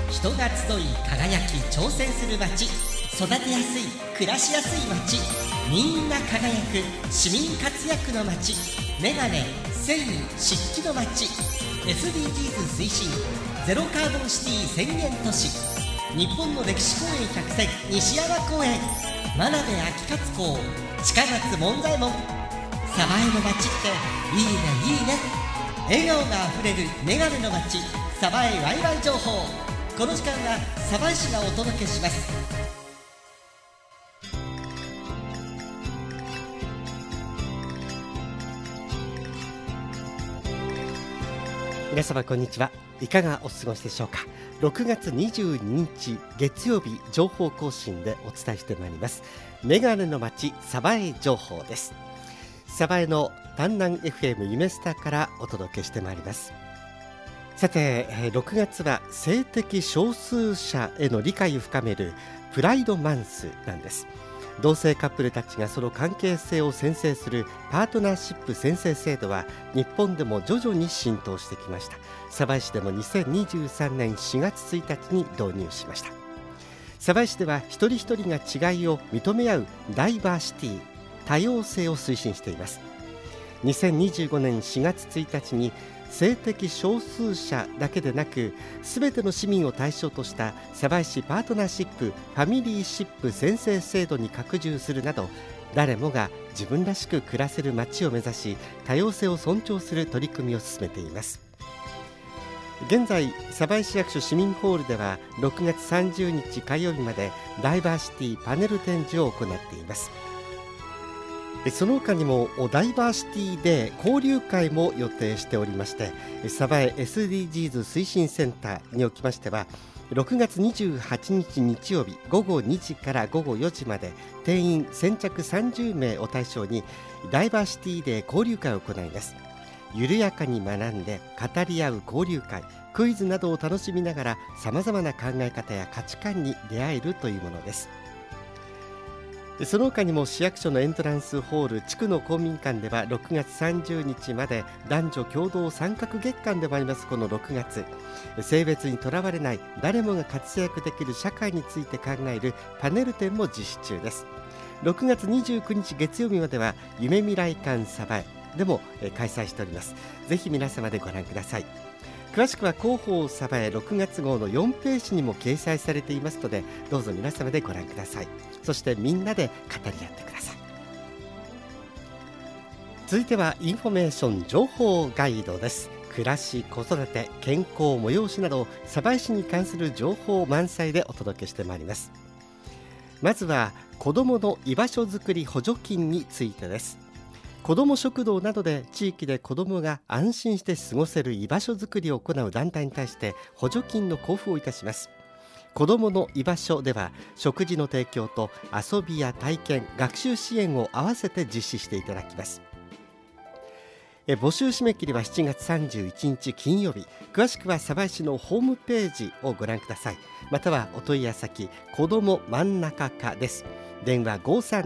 人が集い輝き挑戦する街、育てやすい暮らしやすい街、みんな輝く市民活躍の街、メガネ、繊維、漆器の街、 SDGs 推進ゼロカーボンシティ宣言都市、日本の歴史公園100選西山公園、真鍋秋勝公、近松門左衛門。鯖江の街っていいねいいね。笑顔があふれるメガネの街、鯖江ワイワイ情報。この時間は鯖江市がお届けします。 皆様こんにちは。いかがお過ごしでしょうか。6月22日月曜日、情報更新でお伝えしてまいりますメガネの街鯖江情報です。鯖江の丹南 FM 夢スタからお届けしてまいります。さて、6月は性的少数者への理解を深めるプライドマンスなんです。同性カップルたちがその関係性を宣誓するパートナーシップ宣誓制度は日本でも徐々に浸透してきました。鯖江市でも2023年4月1日に導入しました。鯖江市では一人一人が違いを認め合うダイバーシティ、多様性を推進しています。2025年4月1日に性的少数者だけでなくすべての市民を対象とした鯖江市パートナーシップファミリーシップ宣誓制度に拡充するなど、誰もが自分らしく暮らせる街を目指し、多様性を尊重する取り組みを進めています。現在、鯖江市役所市民ホールでは6月30日火曜日までダイバーシティパネル展示を行っています。その他にもダイバーシティで交流会も予定しておりまして、鯖江 SDGs 推進センターにおきましては6月28日日曜日午後2時から午後4時まで定員先着30名を対象にダイバーシティで交流会を行います。緩やかに学んで語り合う交流会、クイズなどを楽しみながらさまざまな考え方や価値観に出会えるというものです。その他にも市役所のエントランスホール地区の公民館では6月30日まで男女共同参画月間でもあります。この6月、性別にとらわれない誰もが活躍できる社会について考えるパネル展も実施中です。6月29日月曜日までは夢未来館鯖江でも開催しております。ぜひ皆様でご覧ください。詳しくは広報鯖江6月号の4ページにも掲載されていますので、どうぞ皆様でご覧ください。そしてみんなで語り合ってください。続いてはインフォメーション情報ガイドです。暮らし、子育て、健康、催しなど鯖江市に関する情報満載でお届けしてまいります。まずは子どもの居場所づくり補助金についてです。子ども食堂などで地域で子どもが安心して過ごせる居場所づくりを行う団体に対して補助金の交付をいたします。子どもの居場所では食事の提供と遊びや体験、学習支援を合わせて実施していただきます。募集締め切りは7月31日金曜日。詳しくは鯖江市のホームページをご覧ください。またはお問い合わせ先子ども真ん中課です。電話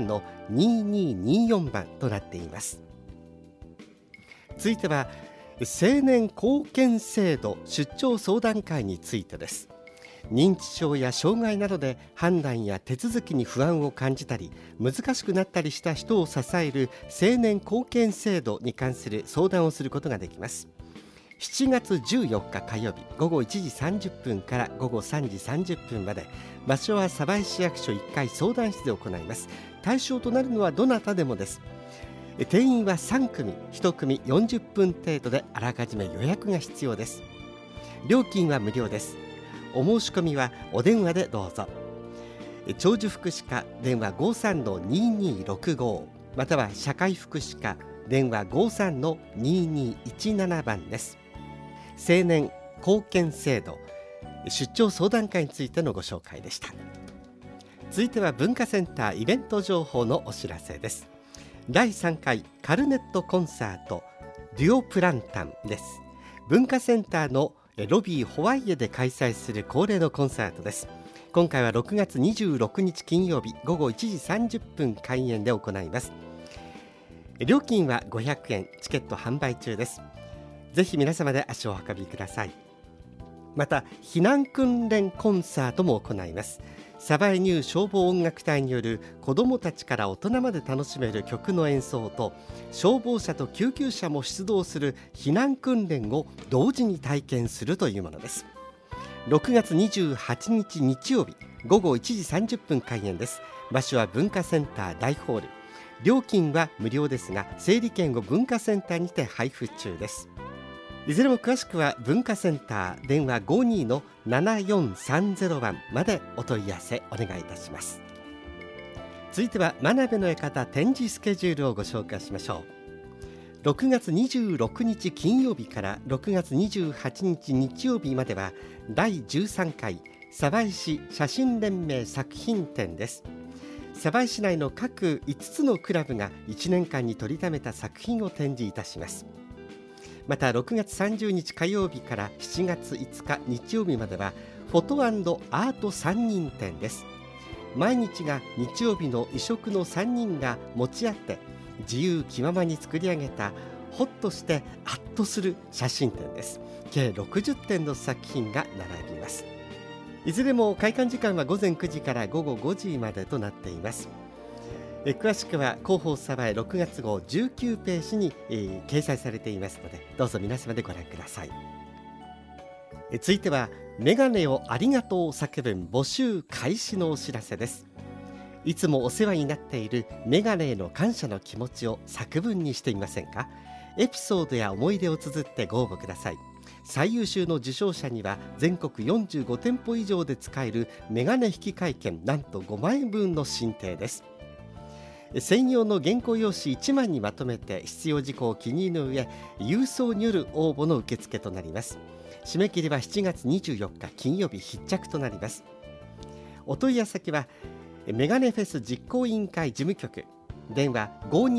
53-2224 番となっています。続いては青年貢献制度出張相談会についてです。認知症や障害などで判断や手続きに不安を感じたり難しくなったりした人を支える青年貢献制度に関する相談をすることができます。7月14日火曜日午後1時30分から午後3時30分まで、場所は鯖江市役所1階相談室で行います。対象となるのはどなたでもです。定員は3組、1組40分程度であらかじめ予約が必要です。料金は無料です。お申し込みはお電話でどうぞ。長寿福祉課電話 53-2265 または社会福祉課電話 53-2217 番です。青年貢献制度出張相談会についてのご紹介でした。続いては文化センターイベント情報のお知らせです。第3回カルネットコンサートデュオプランタンです。文化センターのロビーホワイエで開催する恒例のコンサートです。今回は6月26日金曜日午後1時30分開演で行います。料金は500円、チケット販売中です。ぜひ皆様で足をお運びください。 また避難訓練コンサートも行います。鯖江ニュー消防音楽隊による子どもたちから大人まで楽しめる曲の演奏と、消防車と救急車も出動する避難訓練を同時に体験するというものです。6月28日日曜日午後1時30分開演です。場所は文化センター大ホール。料金は無料ですが、整理券を文化センターにて配布中です。いずれも詳しくは文化センター電話 52-7430 番までお問い合わせお願いいたします。続いては真鍋の館展示スケジュールをご紹介しましょう。6月26日金曜日から6月28日日曜日までは第13回鯖江市写真連盟作品展です。鯖江市内の各5つのクラブが1年間に撮りためた作品を展示いたします。また6月30日火曜日から7月5日日曜日まではフォト&アート3人展です。毎日が日曜日の異色の3人が持ち合って自由気ままに作り上げたホッとしてアッとする写真展です。計60点の作品が並びます。いずれも開館時間は午前9時から午後5時までとなっています。詳しくは広報鯖江6月号19ページに、掲載されていますので、どうぞ皆様でご覧ください。続いてはメガネをありがとう作文募集開始のお知らせです。いつもお世話になっているメガネへの感謝の気持ちを作文にしていませんか。エピソードや思い出を綴ってご応募ください。最優秀の受賞者には全国45店舗以上で使えるメガネ引換券なんと5万円分の進呈です。専用の原稿用紙1枚にまとめて必要事項を記入の上、郵送による応募の受付となります。締め切りは7月24日金曜日必着となります。お問い合わせ先はメガネフェス実行委員会事務局電話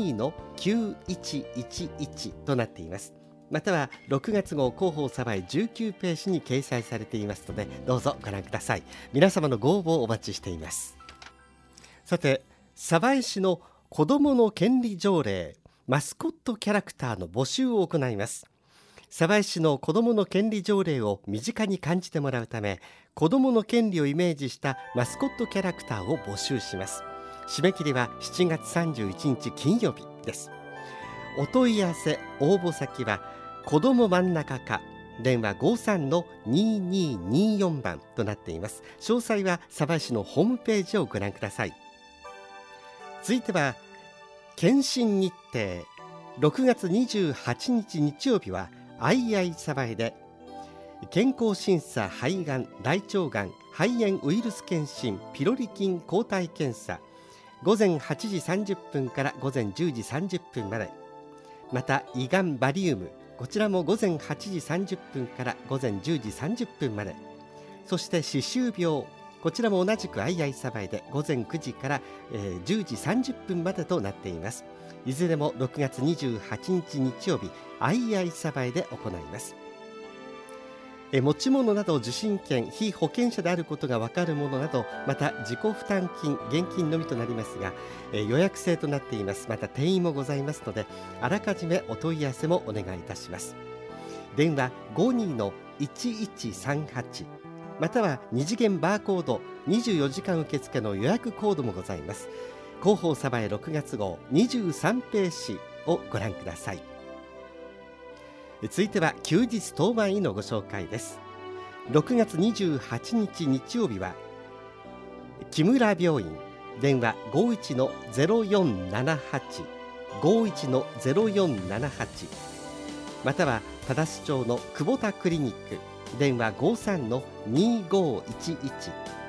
52-9111 となっています。または6月号広報鯖江19ページに掲載されていますので、どうぞご覧ください。皆様のご応募をお待ちしています。さて、鯖江市の子どもの権利条例マスコットキャラクターの募集を行います。鯖江市の子どもの権利条例を身近に感じてもらうため、子どもの権利をイメージしたマスコットキャラクターを募集します。締め切りは7月31日金曜日です。お問い合わせ応募先は子ども真ん中課電話 53-2224 番となっています。詳細は鯖江市のホームページをご覧ください。続いては検診日程。6月28日日曜日はあいあい鯖江で健康審査、肺がん、大腸がん、肺炎ウイルス検診、ピロリ菌抗体検査、午前8時30分から午前10時30分まで。また胃がんバリウム、こちらも午前8時30分から午前10時30分まで。そして歯周病、こちらも同じくあいあい鯖江で午前9時から、10時30分までとなっています。いずれも6月28日日曜日あいあい鯖江で行います。持ち物など受診券、被保険者であることが分かるものなど、また自己負担金、現金のみとなりますが、予約制となっています。また定員もございますので、あらかじめお問い合わせもお願いいたします。電話 52-1138 または2次元バーコード24時間受付の予約コードもございます。広報鯖江6月号23ページをご覧ください。続いては休日当番医のご紹介です。6月28日日曜日は木村病院電話 51-0478 51-0478 または多田市町の久保田クリニック電話 53-2511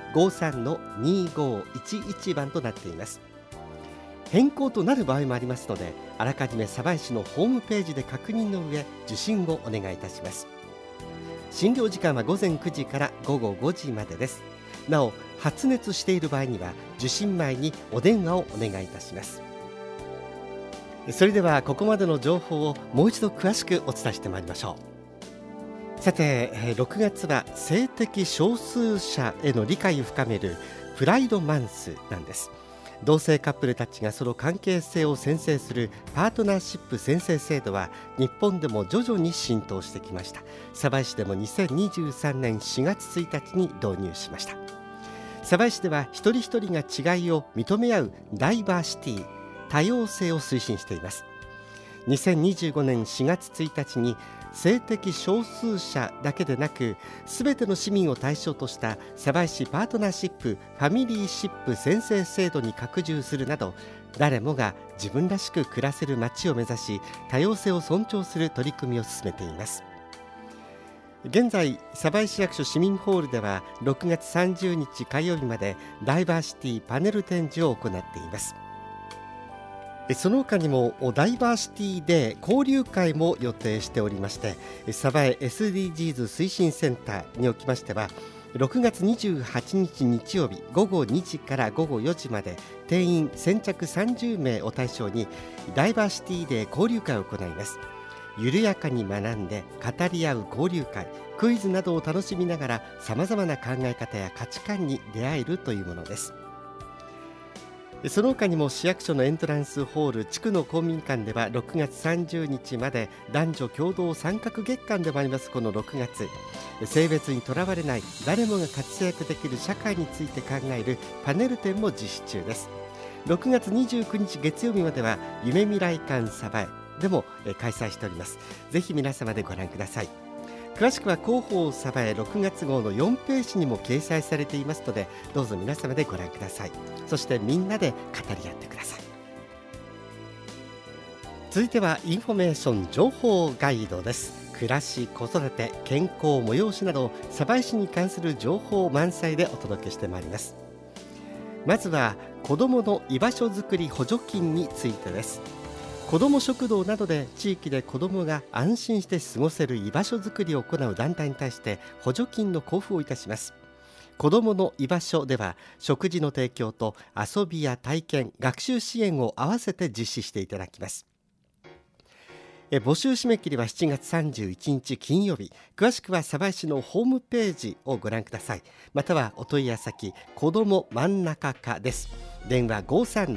53-2511 番となっています。変更となる場合もありますので、あらかじめ鯖江市のホームページで確認の上受診をお願いいたします。診療時間は午前9時から午後5時までです。なお発熱している場合には受診前にお電話をお願いいたします。それではここまでの情報をもう一度詳しくお伝えしてまいりましょう。さて、6月は性的少数者への理解を深めるプライドマンスなんです。 同性カップルたちがその関係性を宣誓するパートナーシップ宣誓制度は日本でも徐々に浸透してきました。鯖江市でも2023年4月1日に導入しました。鯖江市では一人一人が違いを認め合うダイバーシティ、多様性を推進しています。2025年4月1日に性的少数者だけでなくすべての市民を対象とした鯖江市パートナーシップファミリーシップ宣誓制度に拡充するなど、誰もが自分らしく暮らせる街を目指し、多様性を尊重する取り組みを進めています。現在、鯖江市役所市民ホールでは6月30日火曜日までダイバーシティパネル展示を行っています。その他にもダイバーシティで交流会も予定しておりまして、鯖江 SDGs 推進センターにおきましては6月28日日曜日午後2時から午後4時まで定員先着30名を対象にダイバーシティで交流会を行います。緩やかに学んで語り合う交流会、クイズなどを楽しみながらさまざまな考え方や価値観に出会えるというものです。その他にも市役所のエントランスホール地区の公民館では6月30日まで男女共同参画月間でもありますこの6月、性別にとらわれない誰もが活躍できる社会について考えるパネル展も実施中です。6月29日月曜日までは夢未来館鯖江でも開催しております。ぜひ皆様でご覧ください。詳しくは広報鯖江6月号の4ページにも掲載されていますので、どうぞ皆様でご覧ください。そしてみんなで語り合ってください。続いてはインフォメーション情報ガイドです。暮らし、子育て、健康、催しなど鯖江市に関する情報満載でお届けしてまいります。まずは子どもの居場所づくり補助金についてです。子ども食堂などで地域で子どもが安心して過ごせる居場所づくりを行う団体に対して補助金の交付をいたします。子どもの居場所では食事の提供と遊びや体験、学習支援を合わせて実施していただきます。募集締め切りは7月31日金曜日。詳しくは鯖江市のホームページをご覧ください。またはお問い合わせ先子ども真ん中課です。電話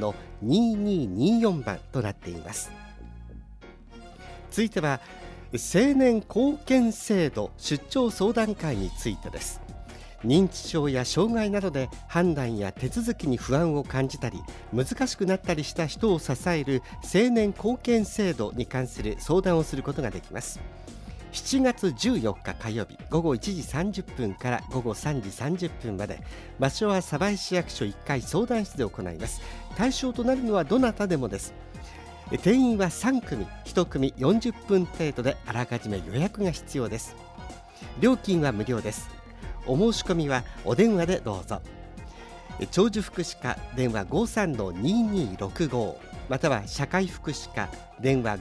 53-2224 番となっています。続いては青年貢献制度出張相談会についてです。認知症や障害などで判断や手続きに不安を感じたり難しくなったりした人を支える青年貢献制度に関する相談をすることができます。7月14日火曜日午後1時30分から午後3時30分まで、場所は鯖江市役所1階相談室で行います。対象となるのはどなたでもです。定員は3組、1組40分程度であらかじめ予約が必要です。料金は無料です。お申し込みはお電話でどうぞ。長寿福祉課電話 53-2265 または社会福祉課電話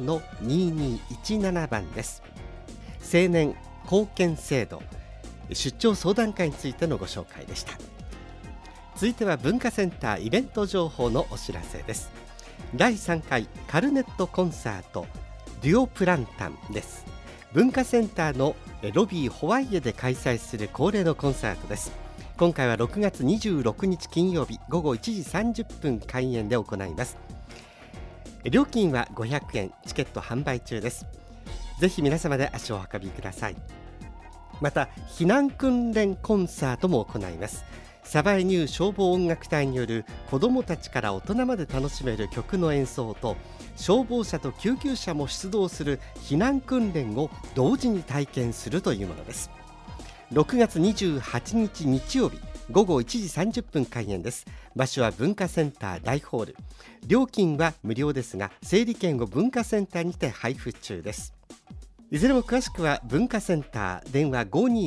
53-2217 番です。青年貢献制度出張相談会についてのご紹介でした。続いては文化センターイベント情報のお知らせです。第3回カルネットコンサートデュオプランタンです。文化センターのロビーホワイエで開催する恒例のコンサートです。今回は6月26日金曜日午後1時30分開演で行います。料金は500円、チケット販売中です。ぜひ皆様で足をお運びください。また避難訓練コンサートも行います。鯖江ニュー消防音楽隊による子どもたちから大人まで楽しめる曲の演奏と消防車と救急車も出動する避難訓練を同時に体験するというものです。6月28日日曜日午後1時30分開演です。場所は文化センター大ホール。料金は無料ですが整理券を文化センターにて配布中です。いずれも詳しくは文化センター電話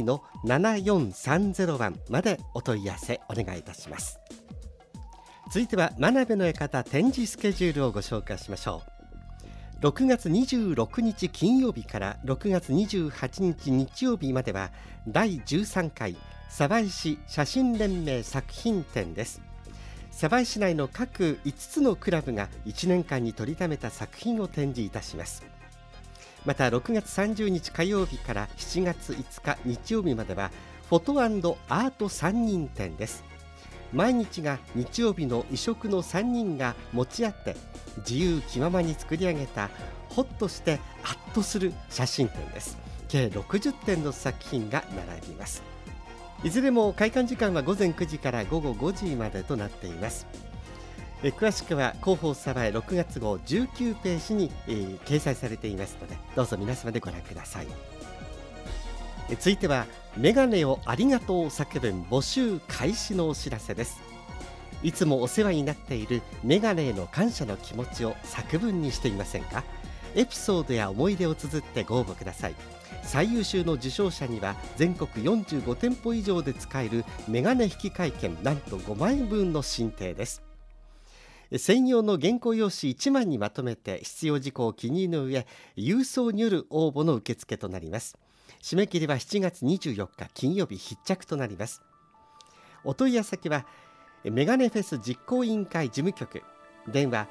52-7430 番までお問い合わせお願いいたします。続いては真鍋の館展示スケジュールをご紹介しましょう。6月26日金曜日から6月28日日曜日までは第13回鯖江市写真連盟作品展です。鯖江市内の各5つのクラブが1年間に撮りためた作品を展示いたします。また6月30日火曜日から7月5日日曜日まではフォト&アート3人展です。 毎日が日曜日の異色の3人が持ち合って自由気ままに作り上げたホッとしてアッとする写真展です。計60点の作品が並びます。いずれも開館時間は午前9時から午後5時までとなっています。詳しくは広報サバエ6月号19ページに、掲載されていますので、どうぞ皆様でご覧ください。続いてはメガネをありがとう作文募集開始のお知らせです。いつもお世話になっているメガネへの感謝の気持ちを作文にしていませんか？エピソードや思い出を綴ってご応募ください。最優秀の受賞者には全国45店舗以上で使えるメガネ引換券なんと5万円分の進呈です。専用の原稿用紙1枚にまとめて必要事項を記入の上、郵送による応募の受付となります。締め切りは7月24日金曜日必着となります。お問い合わせ先はメガネフェス実行委員会事務局、電話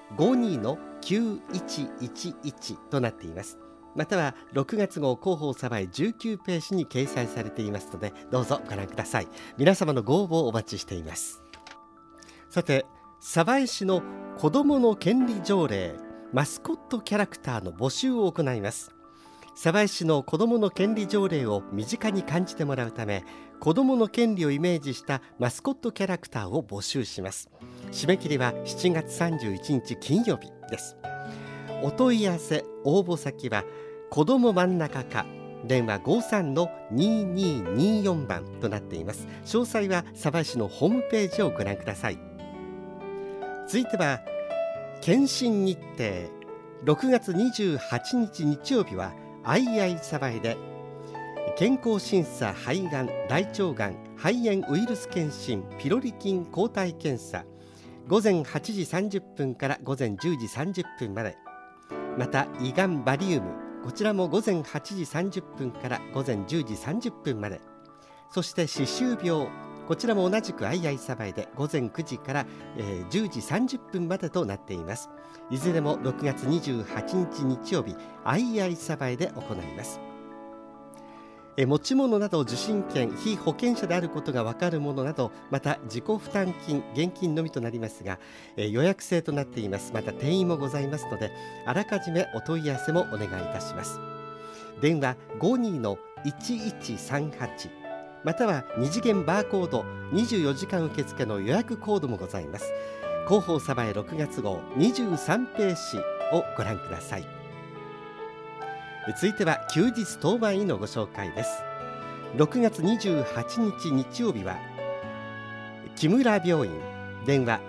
52-9111 となっています。または6月号広報サバエ19ページに掲載されていますので、どうぞご覧ください。皆様のご応募をお待ちしています。さて、鯖江市の子どもの権利条例マスコットキャラクターの募集を行います。鯖江市の子どもの権利条例を身近に感じてもらうため、子どもの権利をイメージしたマスコットキャラクターを募集します。締め切りは7月31日金曜日です。お問い合わせ応募先は子ども真ん中課、電話 53-2224 番となっています。詳細は鯖江市のホームページをご覧ください。続いては検診日程。6月28日日曜日はあいあい鯖江で健康審査、肺がん、大腸がん、肺炎ウイルス検診、ピロリ菌抗体検査、午前8時30分から午前10時30分まで。また胃がんバリウム、こちらも午前8時30分から午前10時30分まで。そして歯周病、こちらも同じくあいあい鯖江で午前9時から、10時30分までとなっています。いずれも6月28日日曜日あいあい鯖江で行います。持ち物など受診券、被保険者であることが分かるものなど、また自己負担金、現金のみとなりますが、予約制となっています。また定員もございますので、あらかじめお問い合わせもお願いいたします。電話 52-1138、または二次元バーコード、24時間受付の予約コードもございます。広報鯖江6月号23ページをご覧ください。続いては休日当番医のご紹介です。6月28日日曜日は木村病院、電話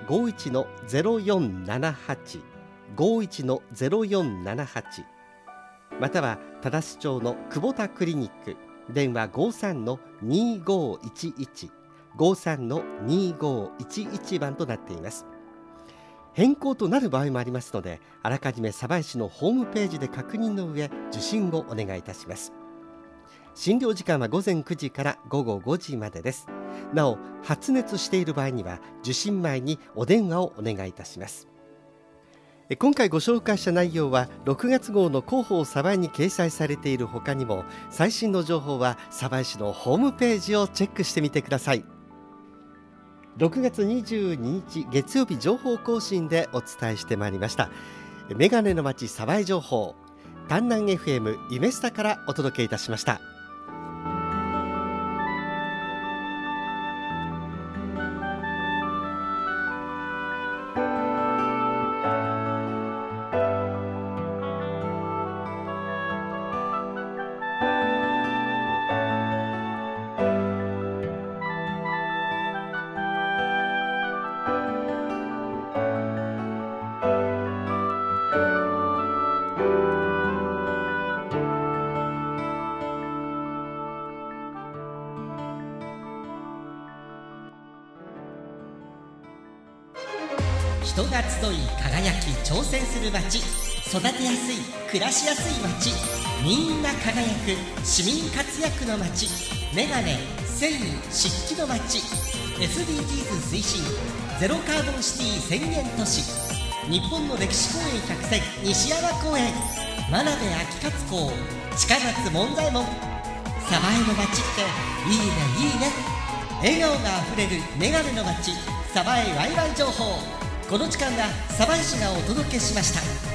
51-0478 51-0478、または忠須町の久保田クリニック、電話 53-2511 53-2511 番となっています。変更となる場合もありますので、あらかじめ鯖江市のホームページで確認の上、受診をお願いいたします。診療時間は午前9時から午後5時までです。なお、発熱している場合には受診前にお電話をお願いいたします。今回ご紹介した内容は6月号の広報鯖江に掲載されている他にも、最新の情報は鯖江市のホームページをチェックしてみてください。6月22日月曜日情報更新でお伝えしてまいりましたメガネの街鯖江情報、丹南 FM 夢スタからお届けいたしました。 人が集い輝き挑戦する街、育てやすい暮らしやすい街、みんな輝く市民活躍の街、メガネ繊維漆器の街、 SDGs 推進ゼロカーボンシティ宣言都市、日本の歴史公園100選西山公園、真鍋秋勝公、近松門左衛門。鯖江の街っていいねいいね。笑顔があふれるメガネの街鯖江ワイワイ情報。この時間は鯖江市がお届けしました。